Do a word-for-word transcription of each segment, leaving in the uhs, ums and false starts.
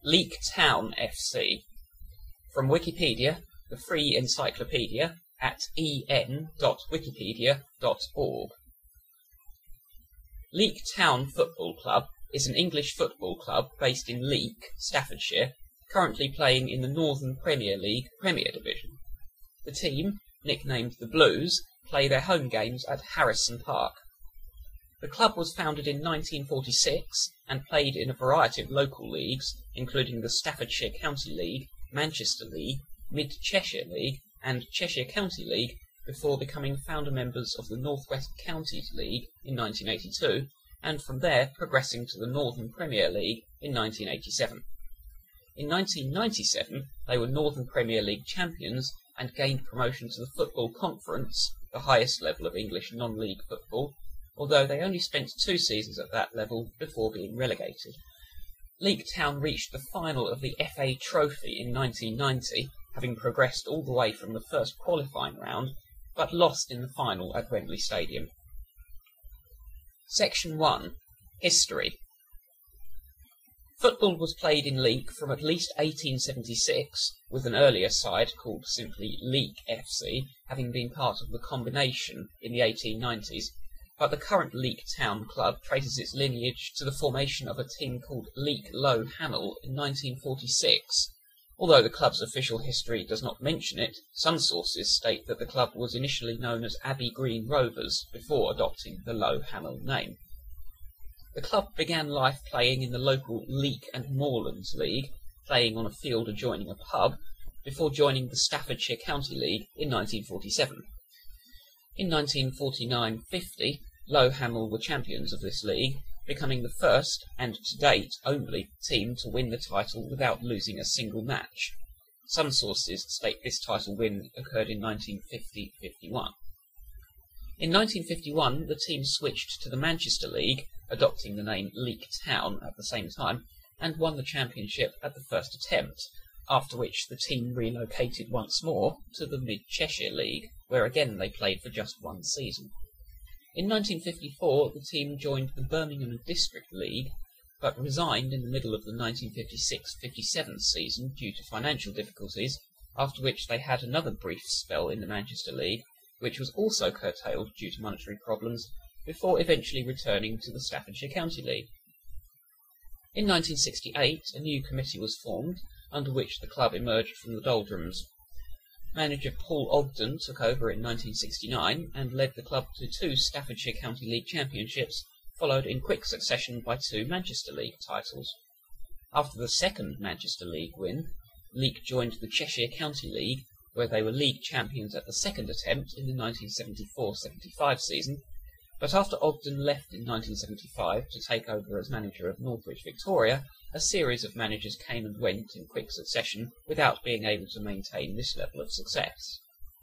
Leek Town F C. From Wikipedia, the free encyclopedia, at en dot wikipedia dot org. Leek Town Football Club is an English football club based in Leek, Staffordshire, currently playing in the Northern Premier League Premier Division. The team, nicknamed the Blues, play their home games at Harrison Park. The club was founded in nineteen forty-six and played in a variety of local leagues, including the Staffordshire County League, Manchester League, Mid-Cheshire League and Cheshire County League before becoming founder members of the North West Counties League in nineteen eighty-two, and from there progressing to the Northern Premier League in nineteen eighty-seven. In nineteen ninety-seven, they were Northern Premier League champions and gained promotion to the Football Conference, the highest level of English non-league football, although they only spent two seasons at that level before being relegated. Leek Town reached the final of the F A Trophy in nineteen ninety, having progressed all the way from the first qualifying round, but lost in the final at Wembley Stadium. Section one. History. Football was played in Leek from at least eighteen seventy-six, with an earlier side called simply Leek F C having been part of the combination in the eighteen nineties, but the current Leek Town club traces its lineage to the formation of a team called Leek Low Hannell in nineteen forty-six. Although the club's official history does not mention it, some sources state that the club was initially known as Abbey Green Rovers before adopting the Low Hannell name. The club began life playing in the local Leek and Moorlands League, playing on a field adjoining a pub, before joining the Staffordshire County League in nineteen forty-seven. In nineteen forty-nine fifty, Low Hannell were champions of this league, becoming the first, and to date only, team to win the title without losing a single match. Some sources state this title win occurred in nineteen fifty fifty-one. In nineteen fifty-one, the team switched to the Manchester League, adopting the name Leek Town at the same time, and won the championship at the first attempt, after which the team relocated once more to the Mid-Cheshire League, where again they played for just one season. In nineteen fifty-four, the team joined the Birmingham District League, but resigned in the middle of the nineteen fifty-six fifty-seven season due to financial difficulties, after which they had another brief spell in the Manchester League, which was also curtailed due to monetary problems, before eventually returning to the Staffordshire County League. In nineteen sixty-eight, a new committee was formed, under which the club emerged from the doldrums. Manager Paul Ogden took over in nineteen sixty-nine and led the club to two Staffordshire County League championships, followed in quick succession by two Manchester League titles. After the second Manchester League win, Leek joined the Cheshire County League, where they were league champions at the second attempt in the nineteen seventy-four seventy-five season, but after Ogden left in nineteen seventy-five to take over as manager of Northwich Victoria, a series of managers came and went in quick succession without being able to maintain this level of success.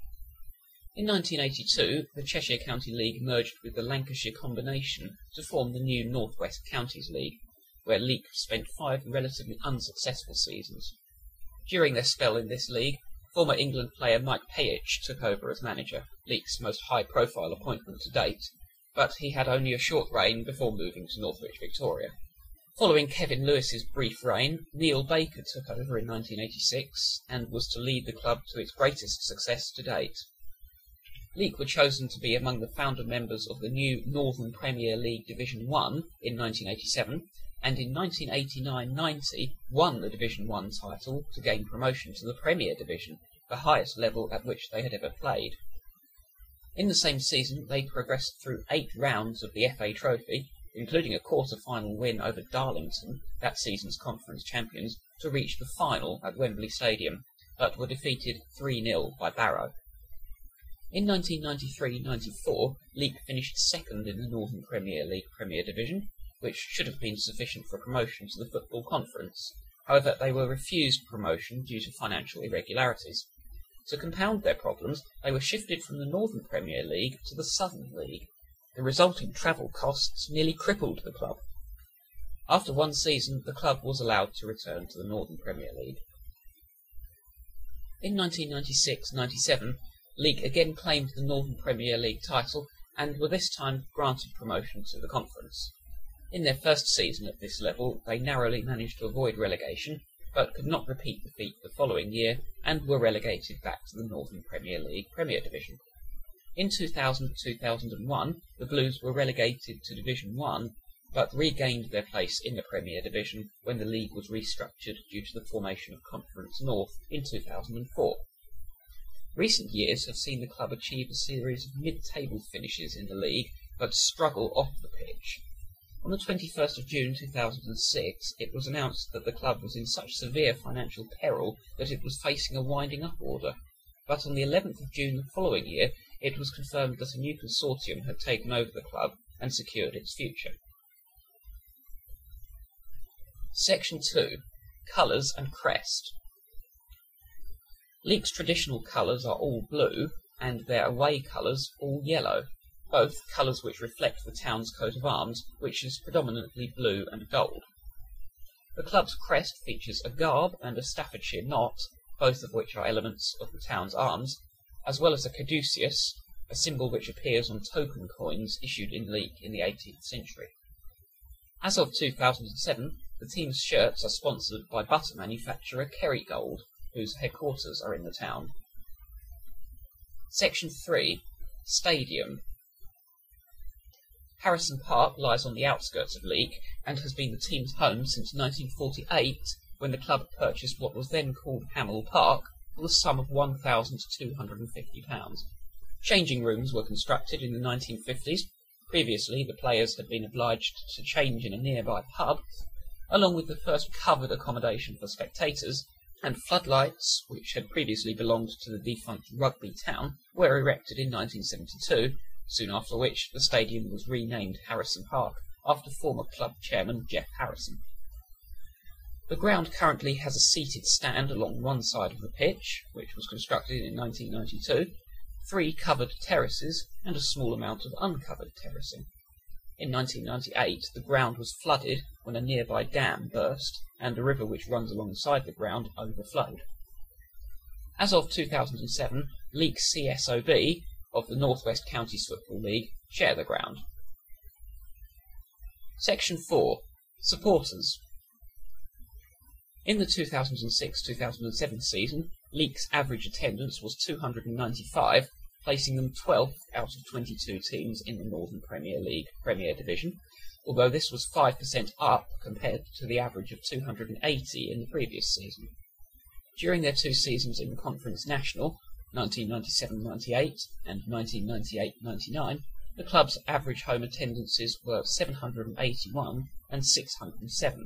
In nineteen eighty-two, the Cheshire County League merged with the Lancashire Combination to form the new North West Counties League, where Leek spent five relatively unsuccessful seasons. During their spell in this league, former England player Mike Payich took over as manager, Leek's most high-profile appointment to date, but he had only a short reign before moving to Northwich Victoria. Following Kevin Lewis's brief reign, Neil Baker took over in nineteen eighty-six and was to lead the club to its greatest success to date. Leek were chosen to be among the founder members of the new Northern Premier League Division one in nineteen eighty-seven, and in nineteen eighty-nine ninety won the Division one title to gain promotion to the Premier Division, the highest level at which they had ever played. In the same season, they progressed through eight rounds of the F A Trophy, including a quarter-final win over Darlington, that season's conference champions, to reach the final at Wembley Stadium, but were defeated three nil by Barrow. In nineteen ninety-three ninety-four, Leek finished second in the Northern Premier League Premier Division, which should have been sufficient for promotion to the Football Conference. However, they were refused promotion due to financial irregularities. To compound their problems, they were shifted from the Northern Premier League to the Southern League. The resulting travel costs nearly crippled the club. After one season, the club was allowed to return to the Northern Premier League. In nineteen ninety-six ninety-seven, Leek again claimed the Northern Premier League title and were this time granted promotion to the conference. In their first season at this level, they narrowly managed to avoid relegation, but could not repeat the feat the following year, and were relegated back to the Northern Premier League Premier Division. In two thousand to two thousand one, the Blues were relegated to Division one, but regained their place in the Premier Division when the league was restructured due to the formation of Conference North in two thousand four. Recent years have seen the club achieve a series of mid-table finishes in the league, but struggle off the pitch. On the twenty-first of June two thousand six, it was announced that the club was in such severe financial peril that it was facing a winding-up order, but on the eleventh of June the following year, it was confirmed that a new consortium had taken over the club and secured its future. Section two. Colours and Crest. League's traditional colours are all blue, and their away colours all yellow, both colours which reflect the town's coat of arms, which is predominantly blue and gold. The club's crest features a garb and a Staffordshire knot, both of which are elements of the town's arms, as well as a caduceus, a symbol which appears on token coins issued in Leek in the eighteenth century. As of two thousand seven, the team's shirts are sponsored by butter manufacturer Kerrygold, whose headquarters are in the town. Section three. Stadium. Harrison Park lies on the outskirts of Leek and has been the team's home since nineteen forty-eight, when the club purchased what was then called Hammill Park for the sum of one thousand two hundred fifty pounds. Changing rooms were constructed in the nineteen fifties. Previously, the players had been obliged to change in a nearby pub, along with the first covered accommodation for spectators, and floodlights, which had previously belonged to the defunct Rugby Town, were erected in nineteen seventy-two, soon after which the stadium was renamed Harrison Park, after former club chairman Geoff Harrison. The ground currently has a seated stand along one side of the pitch, which was constructed in nineteen ninety-two, three covered terraces, and a small amount of uncovered terracing. In nineteen ninety-eight, the ground was flooded when a nearby dam burst, and a river which runs alongside the ground overflowed. As of two thousand seven, Leek C S O B, of the North West Counties Football League, share the ground. Section four. Supporters. In the two thousand six two thousand seven season, Leek's average attendance was two hundred ninety-five, placing them twelfth out of twenty-two teams in the Northern Premier League Premier Division, although this was five percent up compared to the average of two hundred eighty in the previous season. During their two seasons in the Conference National, nineteen ninety-seven ninety-eight and nineteen ninety-eight ninety-nine, the club's average home attendances were seven hundred eighty-one and six hundred seven.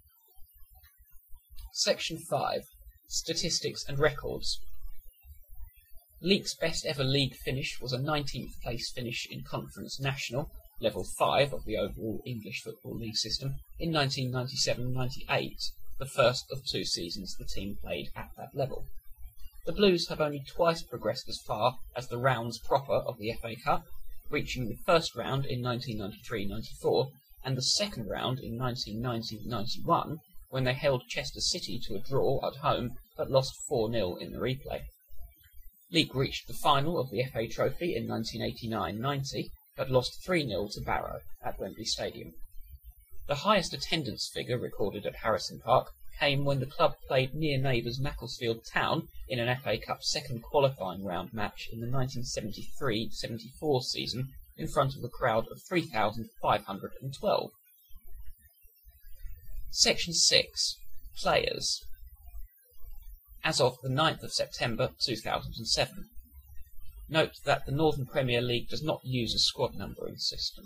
Section five. Statistics and Records. Leek's best ever league finish was a nineteenth place finish in Conference National, level five of the overall English Football League system, in nineteen ninety-seven ninety-eight, the first of two seasons the team played at that level. The Blues have only twice progressed as far as the rounds proper of the F A Cup, reaching the first round in nineteen ninety-three ninety-four and the second round in nineteen ninety ninety-one, when they held Chester City to a draw at home but lost four nil in the replay. Leek reached the final of the F A Trophy in nineteen eighty-nine ninety, but lost three nil to Barrow at Wembley Stadium. The highest attendance figure recorded at Harrison Park came when the club played near neighbours Macclesfield Town in an F A Cup second qualifying round match in the nineteen seventy-three seventy-four season in front of a crowd of three thousand five hundred twelve. Section six. Players. As of the ninth of September two thousand seven. Note that the Northern Premier League does not use a squad numbering system.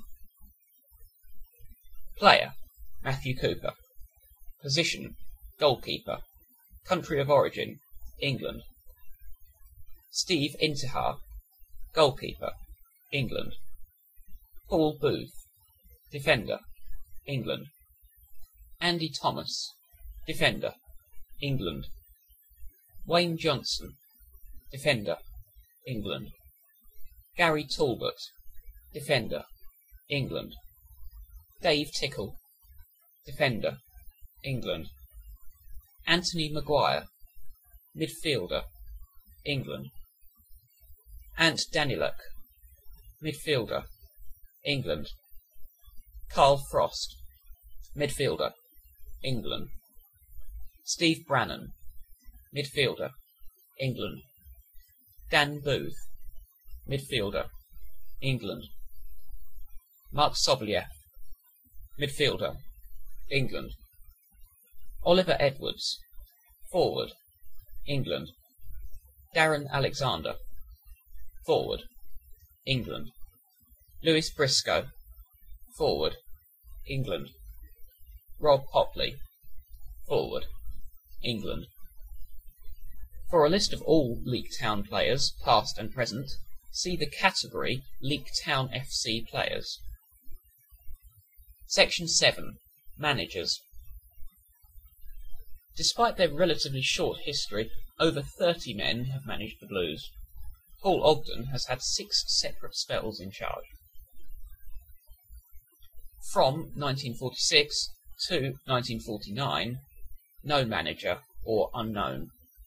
Player: Matthew Cooper. Position: Goalkeeper. Country of origin: England. Steve Intihar. Goalkeeper: England. Paul Booth. Defender: England. Andy Thomas. Defender: England. Wayne Johnson. Defender: England. Gary Talbot. Defender: England. Dave Tickle. Defender: England. Anthony Maguire. Midfielder: England. Ant Daniluk. Midfielder: England. Carl Frost. Midfielder, England. Steve Brannan, midfielder, England. Dan Booth, midfielder, England. Mark Sobolieff, midfielder, England. Oliver Edwards, forward, England. Darren Alexander, forward, England. Lewis Briscoe, forward, England. Rob Popley, forward, England. For a list of all Leek Town players, past and present, see the category Leek Town F C players. Section seven. Managers. Despite their relatively short history, over thirty men have managed the Blues. Paul Ogden has had six separate spells in charge. From nineteen forty-six to nineteen forty-nine, no manager or unknown.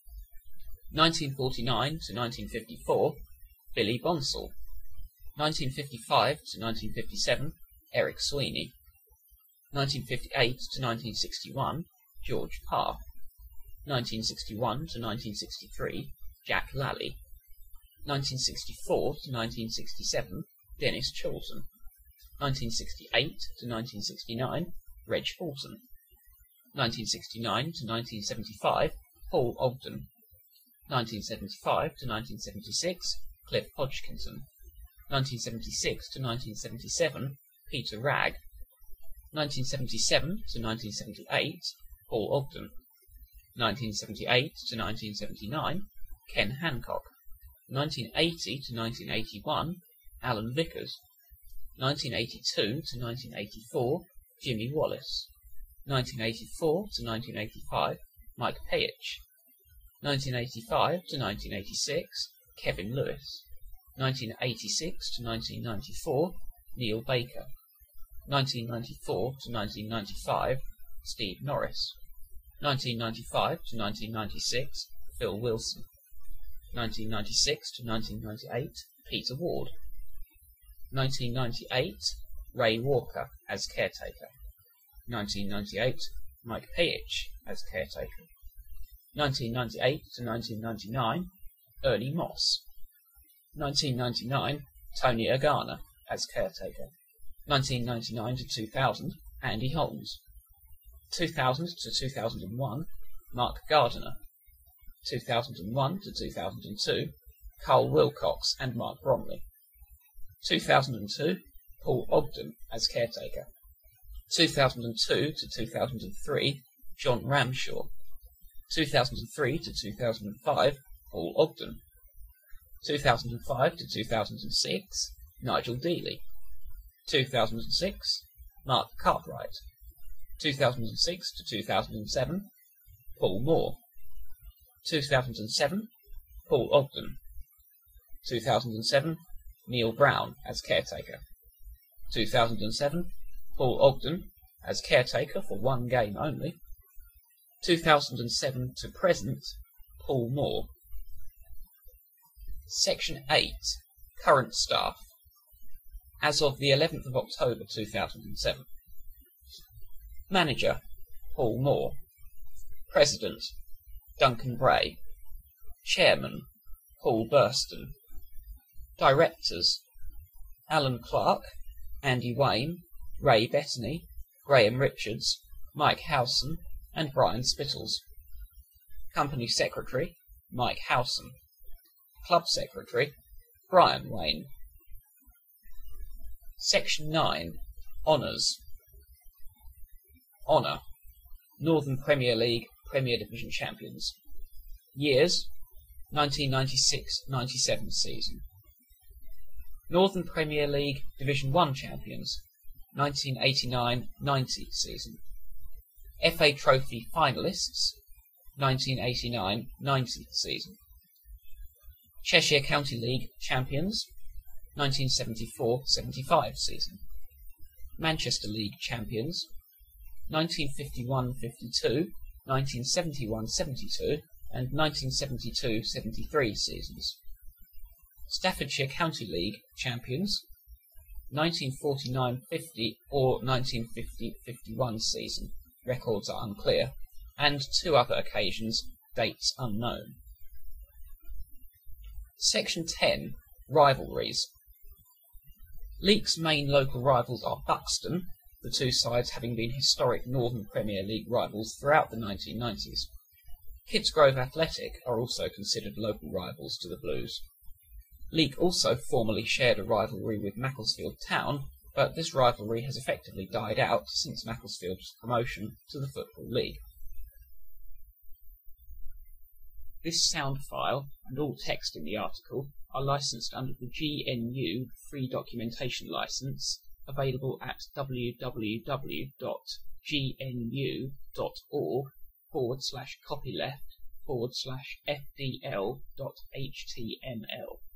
nineteen forty-nine to nineteen fifty-four, Billy Bonsall. nineteen fifty-five to nineteen fifty-seven, Eric Sweeney. nineteen fifty-eight to nineteen sixty-one, George Parr. nineteen sixty-one to nineteen sixty-three, Jack Lally. nineteen sixty-four to nineteen sixty-seven, Dennis Chilton. nineteen sixty-eight to nineteen sixty-nine, Reg Fulton. nineteen sixty-nine to nineteen seventy-five, Paul Ogden. nineteen seventy-five to nineteen seventy-six, Cliff Hodgkinson. nineteen seventy-six to nineteen seventy-seven, Peter Ragg. nineteen seventy-seven to nineteen seventy-eight, Paul Ogden. nineteen seventy-eight to nineteen seventy-nine, Ken Hancock. nineteen eighty to nineteen eighty-one, Alan Vickers. nineteen eighty-two to nineteen eighty-four, Jimmy Wallace. nineteen eighty-four to nineteen eighty-five, Mike Payich. nineteen eighty-five to nineteen eighty-six, Kevin Lewis. nineteen eighty-six to nineteen ninety-four, Neil Baker. nineteen ninety-four to nineteen ninety-five, Steve Norris. nineteen ninety-five to nineteen ninety-six, Phil Wilson. nineteen ninety-six to nineteen ninety-eight, Peter Ward. nineteen ninety-eight, Ray Walker as caretaker. nineteen ninety-eight, Mike Payich as caretaker. nineteen ninety-eight to nineteen ninety-nine, Ernie Moss. nineteen ninety-nine, Tony Agana as caretaker. nineteen ninety-nine to two thousand, Andy Holmes. two thousand to two thousand one, Mark Gardiner. two thousand one to two thousand two, Carl Wilcox and Mark Bromley. two thousand two, Paul Ogden as caretaker. two thousand two to two thousand three, John Ramshaw. two thousand three to two thousand five, Paul Ogden. two thousand five to two thousand six, Nigel Dealey. two thousand six, Mark Cartwright. two thousand six to two thousand seven, Paul Moore. two thousand seven, Paul Ogden. two thousand seven, Neil Brown as caretaker. two thousand seven, Paul Ogden as caretaker for one game only. two thousand seven to present, Paul Moore. Section eight. Current staff. As of the eleventh of October two thousand seven. Manager, Paul Moore. President, Duncan Bray. Chairman, Paul Burston. Directors, Alan Clark, Andy Wayne, Ray Bettany, Graham Richards, Mike Howson, and Brian Spittles. Company Secretary, Mike Howson. Club Secretary, Brian Wayne. Section nine. Honours. Honour. Northern Premier League Premier Division Champions. Years, nineteen ninety-six ninety-seven season. Northern Premier League Division one Champions, nineteen eighty-nine ninety season. F A Trophy Finalists, nineteen eighty-nine ninety season. Cheshire County League Champions, nineteen seventy-four seventy-five season. Manchester League Champions, nineteen fifty-one fifty-two, nineteen seventy-one seventy-two, and nineteen seventy-two seventy-three seasons. Staffordshire County League Champions, nineteen forty-nine fifty or nineteen fifty fifty-one season, records are unclear, and two other occasions, dates unknown. Section ten. Rivalries. Leek's main local rivals are Buxton, the two sides having been historic Northern Premier League rivals throughout the nineteen nineties. Kidsgrove Athletic are also considered local rivals to the Blues. Leek also formerly shared a rivalry with Macclesfield Town, but this rivalry has effectively died out since Macclesfield's promotion to the Football League. This sound file and all text in the article are licensed under the G N U Free Documentation License, available at www.gnu.org forward slash copyleft forward slash fdl.html.